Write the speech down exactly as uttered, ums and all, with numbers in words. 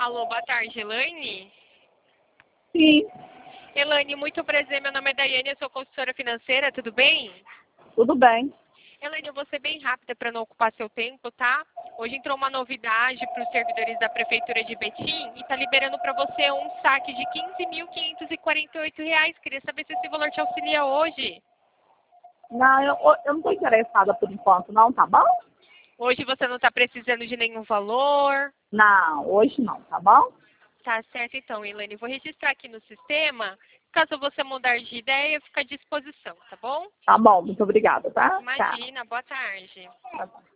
Alô, boa tarde, Elaine? Sim, Elaine, muito prazer, meu nome é Daiane, eu sou consultora financeira, tudo bem? tudo bem. Elaine, eu vou ser bem rápida para não ocupar seu tempo, tá? Hoje entrou uma novidade para os servidores da Prefeitura de Betim e está liberando para você um saque de quinze mil quinhentos e quarenta e oito reais. Queria saber se esse valor te auxilia hoje. Não, eu, eu não estou interessada por enquanto, não, tá bom? Hoje você não está precisando de nenhum valor. Não, hoje não, tá bom? Tá certo então, Elaine. Vou registrar aqui no sistema. Caso você mudar de ideia, fica à disposição, tá bom? Tá bom, muito obrigada, tá? Tchau. Imagina, boa tarde. Tá bom.